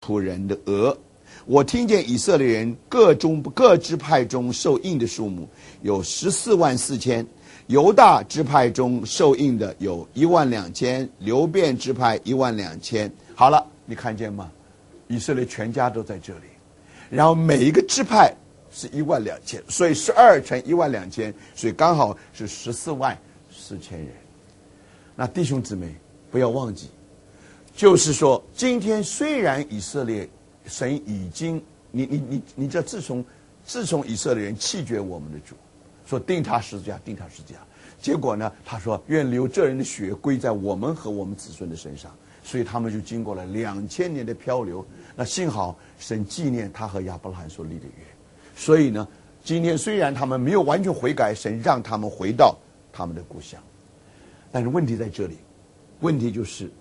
仆人的额。我听见以色列人各支派中受印的数目有144000，犹大支派中受印的有12000，流便支派12000。好了，你看见吗？以色列全家都在这里，然后每一个支派是12000，所以12乘12000，所以刚好是144000人。那弟兄姊妹不要忘记，就是说今天虽然以色列神已经你这自从以色列人弃绝我们的主，说定他十字架，结果呢，他说愿流这人的血归在我们和我们子孙的身上，所以他们就经过了2000年的漂流。那幸好神纪念他和亚伯拉罕所立的约，所以呢，今天虽然他们没有完全悔改，神让他们回到他们的故乡，但是问题在这里，问题就是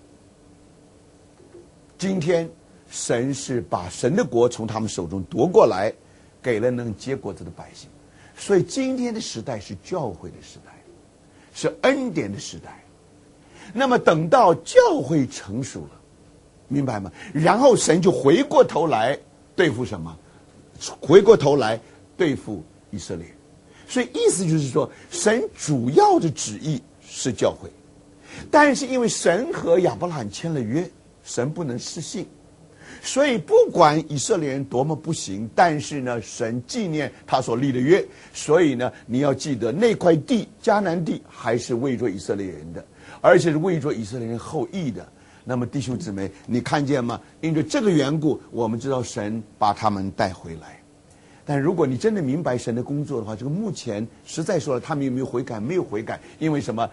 今天神是把神的国从他们手中夺过来，给了能结果子的百姓。所以今天的时代是教会的时代，是恩典的时代。那么等到教会成熟了，明白吗？然后神就回过头来对付什么？回过头来对付以色列。所以意思就是说，神主要的旨意是教会，但是因为神和亚伯拉罕签了约，神不能失信。所以不管以色列人多么不行，但是呢，神纪念他所立的约，所以呢，你要记得那块地迦南地还是为着以色列人的，而且是为着以色列人后裔的。那么弟兄姊妹，你看见吗？因为这个缘故，我们知道神把他们带回来。但如果你真的明白神的工作的话，这个目前实在说了，他们有没有悔改？没有悔改，因为什么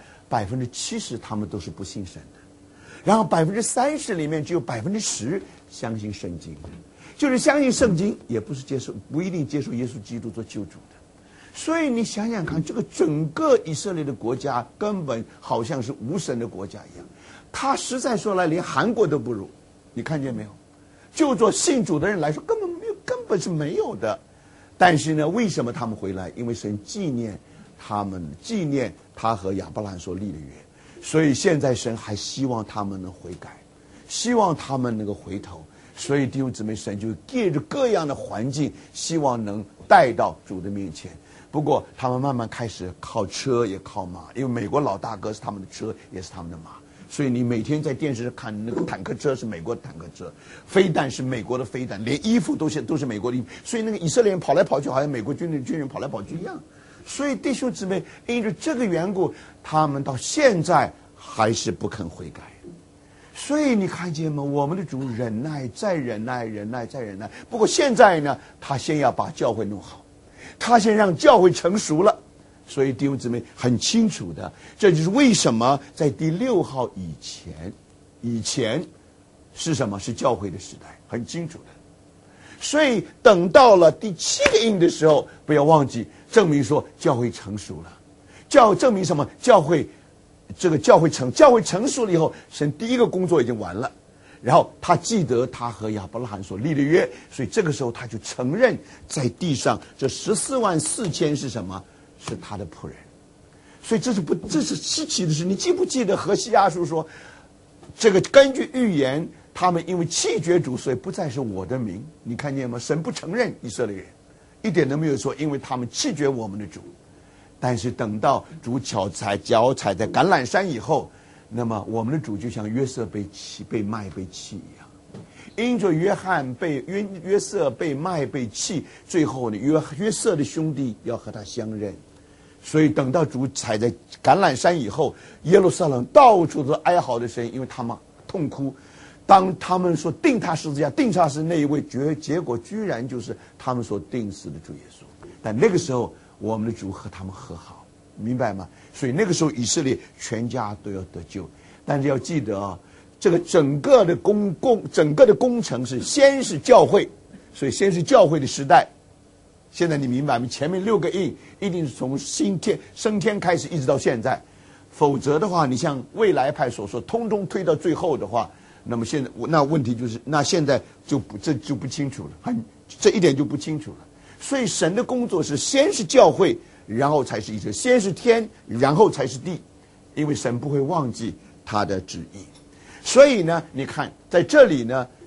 ？70%他们都是不信神的。然后30%里面只有10%相信圣经，就是相信圣经，也不一定接受耶稣基督做救主的。所以你想想看，这个整个以色列的国家根本好像是无神的国家一样，他实在说来连韩国都不如。你看见没有？就做信主的人来说，根本是没有的。但是呢，为什么他们回来？因为神纪念他和亚伯拉罕所立的约。所以现在神还希望他们能悔改，希望他们能够回头。所以弟兄姊妹，神就借着各样的环境，希望能带到主的面前。不过他们慢慢开始靠车也靠马，因为美国老大哥是他们的车，也是他们的马。所以你每天在电视上看那个坦克车是美国的坦克车，飞弹是美国的飞弹，连衣服都是美国的衣服。所以那个以色列人跑来跑去，好像美国军人跑来跑去一样。所以弟兄姊妹，因着这个缘故，他们到现在还是不肯悔改。所以你看见吗？我们的主忍耐，再忍耐，忍耐，再忍耐。不过现在呢，他先要把教会弄好，他先让教会成熟了。所以弟兄姊妹很清楚的，这就是为什么在第6号以前是什么？是教会的时代，很清楚的。所以等到了第7个印的时候，不要忘记证明说教会成熟了。证明什么？教会成熟了以后，神第一个工作已经完了。然后他记得他和亚伯拉罕所立的约，所以这个时候他就承认在地上这144000是什么？是他的仆人。所以这是稀奇的事。你记不记得何西阿书说，这个根据预言，他们因为弃绝主，所以不再是我的名。你看见吗？神不承认以色列人，一点都没有说因为他们弃绝我们的主。但是等到主脚踩在橄榄山以后，那么我们的主就像约瑟被卖被弃一样，因着约瑟被卖被弃，最后呢约瑟的兄弟要和他相认。所以等到主踩在橄榄山以后，耶路撒冷到处都哀嚎的声音，因为他们痛哭。当他们说定他十字架，定他是那一位，结果居然就是他们所定死的主耶稣。但那个时候我们的主和他们和好，明白吗？所以那个时候以色列全家都要得救。但是要记得啊，这个整个的工程是先是教会，所以先是教会的时代。现在你明白吗？前面6个印一定是从升天开始一直到现在，否则的话，你像未来派所说，通通推到最后的话，那么那问题就是，那现在就不清楚了，这一点就不清楚了。所以神的工作是先是教会，然后才是以色列，先是天，然后才是地，因为神不会忘记他的旨意。所以呢，你看在这里呢，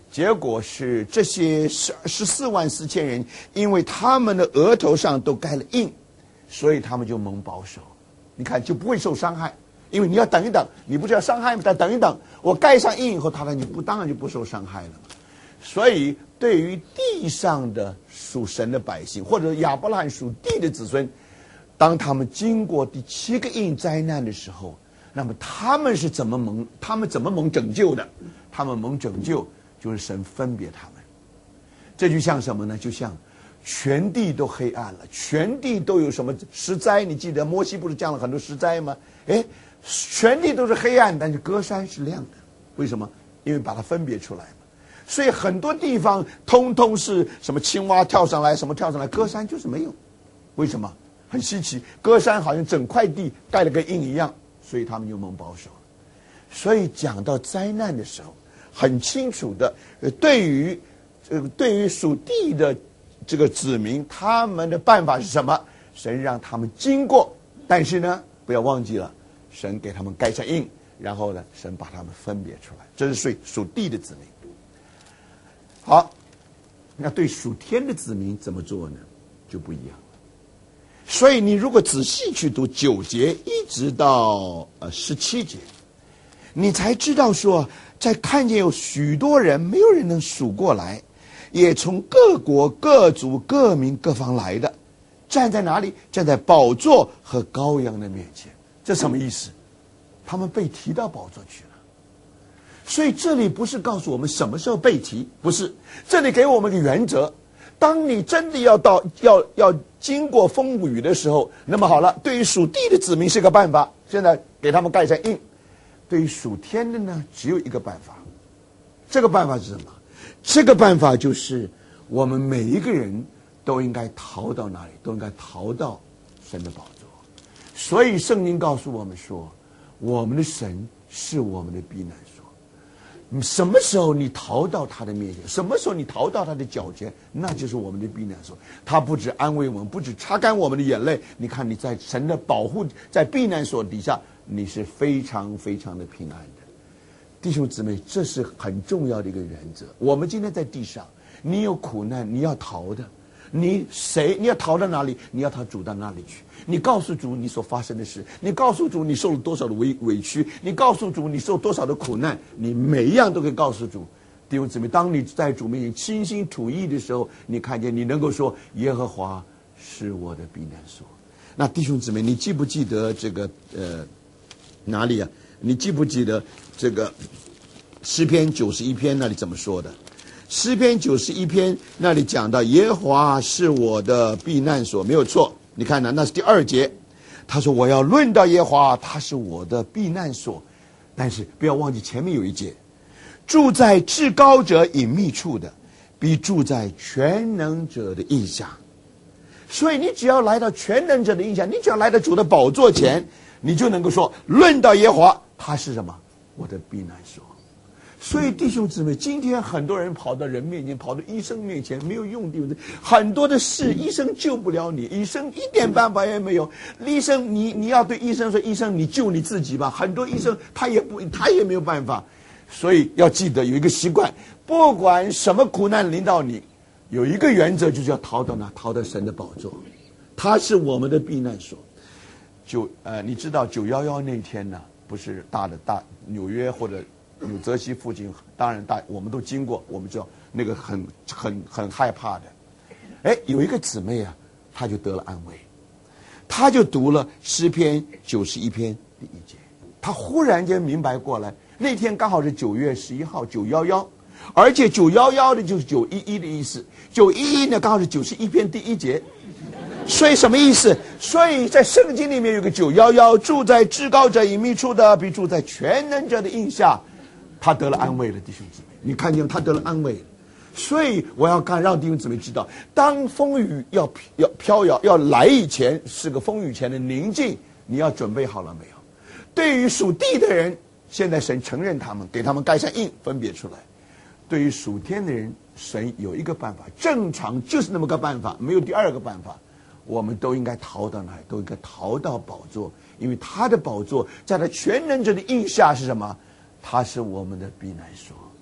结果是这些144000人，因为他们的额头上都盖了印，所以他们就蒙保守。你看就不会受伤害，因为你要等一等，你不是要伤害吗？再等一等，我盖上印以后，他当然就不受伤害了嘛。所以对于地上的属神的百姓，或者亚伯拉罕属地的子孙，当他们经过第7个印灾难的时候，那么他们怎么蒙拯救的？他们蒙拯救就是神分别他们。这就像什么呢？就像全地都黑暗了，全地都有什么石灾？你记得摩西不是降了很多石灾吗？全地都是黑暗，但是歌山是亮的。为什么？因为把它分别出来嘛。所以很多地方通通是什么青蛙跳上来，什么跳上来，歌山就是没有。为什么？很稀奇，歌山好像整块地盖了个印一样，所以他们就蒙保守了。所以讲到灾难的时候，很清楚的，对于属地的这个子民，他们的办法是什么？神让他们经过，但是呢，不要忘记了，神给他们盖上印，然后呢，神把他们分别出来，这是属地的子民。好，那对属天的子民怎么做呢？就不一样了。所以你如果仔细去读9节一直到17节，你才知道说，在看见有许多人，没有人能数过来，也从各国各族各民各方来的，站在哪里？站在宝座和羔羊的面前。这什么意思？他们被提到宝座去了。所以这里不是告诉我们什么时候被提，不是，这里给我们一个原则。当你真的要经过风雨的时候，那么好了，对于属地的子民是个办法，现在给他们盖上印；对于属天的呢，只有一个办法。这个办法是什么？这个办法就是我们每一个人都应该逃到哪里？都应该逃到神的宝座。所以圣经告诉我们说，我们的神是我们的避难所。什么时候你逃到他的面前，什么时候你逃到他的脚前，那就是我们的避难所。他不止安慰我们，不止擦干我们的眼泪，你看你在神的保护，在避难所底下，你是非常非常的平安的。弟兄姊妹，这是很重要的一个原则。我们今天在地上，你有苦难，你要逃的，你要逃到哪里？你要逃主到哪里去？你告诉主你所发生的事，你告诉主你受了多少的委屈，你告诉主你受多少的苦难，你每一样都可以告诉主。弟兄姊妹，当你在主面前倾心吐意的时候，你看见你能够说耶和华是我的避难所。那弟兄姊妹，你记不记得这个哪里啊？你记不记得这个诗篇91篇那里怎么说的？诗篇91篇那里讲到耶和华是我的避难所，没有错。你看呢，那是第2节，他说我要论到耶和华，他是我的避难所。但是不要忘记前面有一节，住在至高者隐秘处的，必住在全能者的印下。所以你只要来到全能者的印下，你只要来到主的宝座前，你就能够说论到耶和华，他是什么？我的避难所。所以弟兄姊妹，今天很多人跑到人面前，跑到医生面前，没有用。弟兄姊妹，很多的事医生救不了你，医生一点办法也没有。医生你要对医生说，医生你救你自己吧。很多医生他也没有办法。所以要记得有一个习惯，不管什么苦难临到你，有一个原则，就是要逃到哪？逃到神的宝座，他是我们的避难所。你知道911那天呢，不是大纽约或者纽泽西附近，当然我们都经过，我们知道那个很害怕的。有一个姊妹啊，她就得了安慰，她就读了诗篇91篇第1节，她忽然间明白过来，那天刚好是9月11号911，而且911的就是911的意思，911呢刚好是91篇第1节。所以什么意思？所以在圣经里面有个911，住在至高者隐秘处的，必住在全能者的印下。他得了安慰了，弟兄姊妹，你看见他得了安慰了。所以我要让弟兄姊妹知道，当风雨要飘摇要来以前，是个风雨前的宁静，你要准备好了没有？对于属地的人，现在神承认他们，给他们盖上印，分别出来。对于属天的人，神有一个办法，正常就是那么个办法，没有第2个办法。我们都应该逃到哪里？都应该逃到宝座，因为他的宝座在他全能者的印下是什么？他是我们的避难所。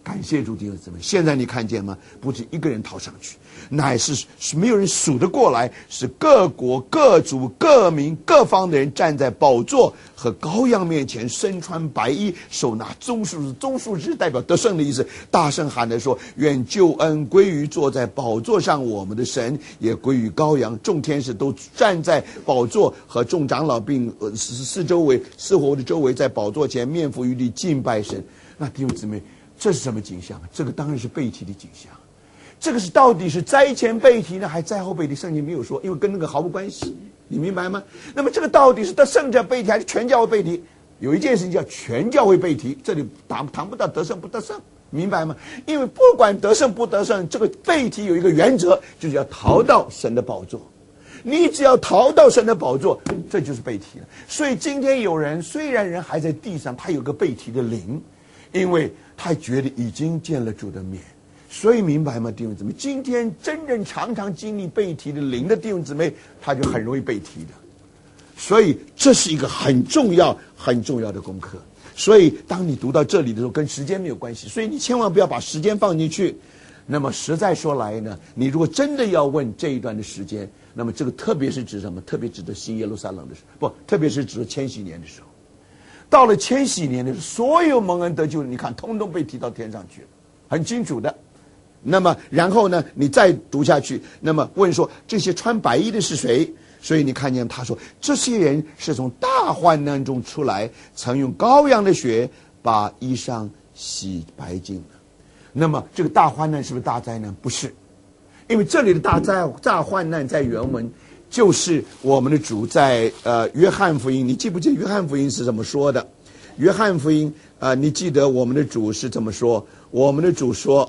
感谢主弟兄姊妹，现在你看见吗？不是一个人逃上去，乃是没有人数得过来，是各国各族各民各方的人站在宝座和羔羊面前，身穿白衣，手拿棕树枝，棕树枝代表得胜的意思，大声喊着说：愿救恩归于坐在宝座上我们的神，也归于羔羊。众天使都站在宝座和众长老并四活的周围，在宝座前面伏于地敬拜神。那弟兄姊妹，这是什么景象？这个当然是背题的景象。这个是到底是灾前背题呢，还灾后背题？圣经没有说，因为跟那个毫无关系，你明白吗？那么这个到底是得胜者背题，还是全教会背题？有一件事情叫全教会背题，这里谈不到得胜不得胜，明白吗？因为不管得胜不得胜，这个背题有一个原则，就是要逃到神的宝座。你只要逃到神的宝座，这就是背题了。所以今天有人虽然人还在地上，他有个背题的灵，因为他觉得已经见了主的面。所以明白吗，弟兄姊妹？今天真正常常经历背题的灵的弟兄姊妹，他就很容易背题的。所以这是一个很重要的功课。所以当你读到这里的时候，跟时间没有关系，所以你千万不要把时间放进去。那么实在说来呢，你如果真的要问这一段的时间，那么这个特别是指什么？特别指的新耶路撒冷的时候，不，特别是指千禧年的时候。到了千禧年的时候，所有蒙恩得救的，你看通通被提到天上去了，很清楚的。那么然后呢，你再读下去，那么问说这些穿白衣的是谁？所以你看见他说，这些人是从大患难中出来，曾用羔羊的血把衣裳洗白净了。那么这个大患难是不是大灾难？不是，因为这里的大患难在原文就是我们的主在约翰福音，你记不记得约翰福音是怎么说的？约翰福音你记得我们的主是怎么说？我们的主说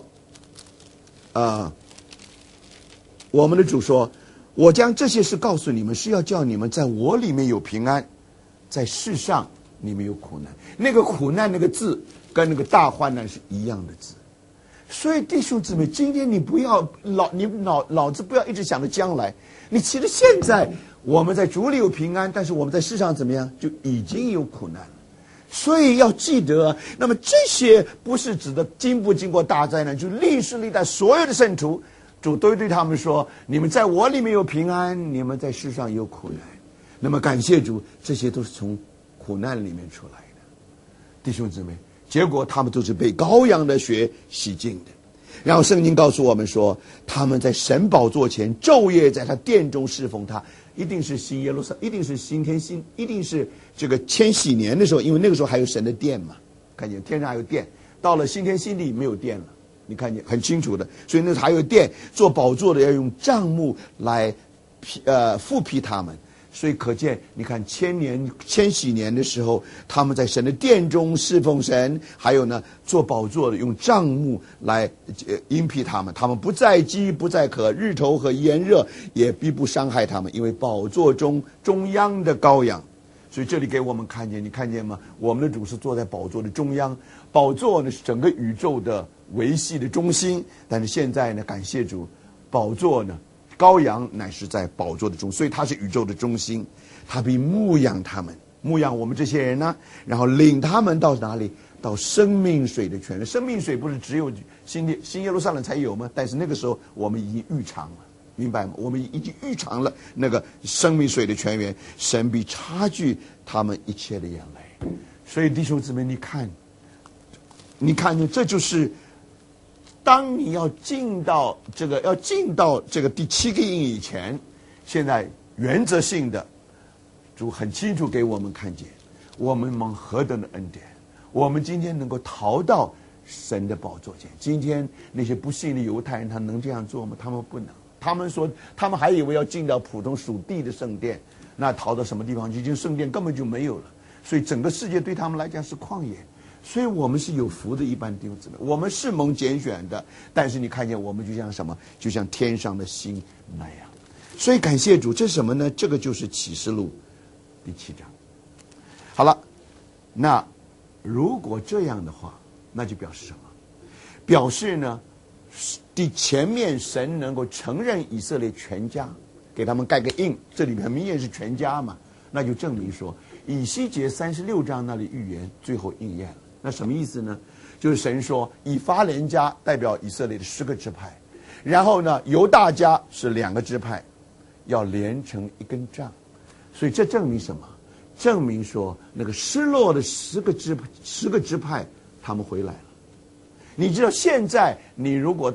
我们的主说，我将这些事告诉你们，是要叫你们在我里面有平安，在世上你们有苦难。那个苦难那个字跟那个大患难是一样的字。所以弟兄姊妹，今天你不要脑子不要一直想着将来，你其实现在我们在主里有平安，但是我们在世上怎么样，就已经有苦难了。所以要记得，那么这些不是指的经不经过大灾难，就历世历代所有的圣徒，主都对他们说，你们在我里面有平安，你们在世上有苦难。那么感谢主，这些都是从苦难里面出来的，弟兄姊妹。结果他们都是被羔羊的血洗净的。然后圣经告诉我们说，他们在神宝座前昼夜在他殿中侍奉他。一定是新耶路撒冷，一定是新天新，一定是这个千禧年的时候，因为那个时候还有神的殿嘛，看见天上还有殿。到了新天新地没有殿了，你看见很清楚的。所以那时候还有殿，做宝座的要用帐幕来复辟他们。所以可见，你看千禧年的时候，他们在神的殿中侍奉神，还有呢做宝座的用帐幕来荫庇他们。他们不再饥不再渴，日头和炎热也必不伤害他们，因为宝座中央的羔羊。所以这里给我们看见，你看见吗？我们的主是坐在宝座的中央，宝座呢是整个宇宙的维系的中心。但是现在呢，感谢主，宝座呢，羔羊乃是在宝座的中，所以他是宇宙的中心。他必牧养他们，牧养我们这些人呢，然后领他们到哪里？到生命水的泉源。生命水不是只有新耶路撒冷才有吗？但是那个时候我们已经预尝了，明白吗？我们已经预尝了那个生命水的泉源，神必擦去他们一切的眼泪。所以弟兄姊妹，你看这就是当你要进到这个第7个印以前，现在原则性的主很清楚给我们看见，我们蒙何等的恩典，我们今天能够逃到神的宝座前。今天那些不信的犹太人，他能这样做吗？他们不能。他们说，他们还以为要进到普通属地的圣殿，那逃到什么地方去？已经圣殿根本就没有了。所以整个世界对他们来讲是旷野。所以我们是有福的一般弟兄姊妹，我们是蒙拣选的，但是你看见我们就像什么？就像天上的星那样。所以感谢主，这是什么呢？这个就是启示录第7章。好了，那如果这样的话，那就表示什么？表示呢，前面神能够承认以色列全家，给他们盖个印，这里面明显是全家嘛，那就证明说以西结36章那里预言最后应验了。那什么意思呢？ 就是神说以法莲家代表以色列的10个支派，然后呢犹大家是2个支派，要连成一根杖。所以这证明什么？证明说那个失落的10个支派他们回来了。你知道现在你如果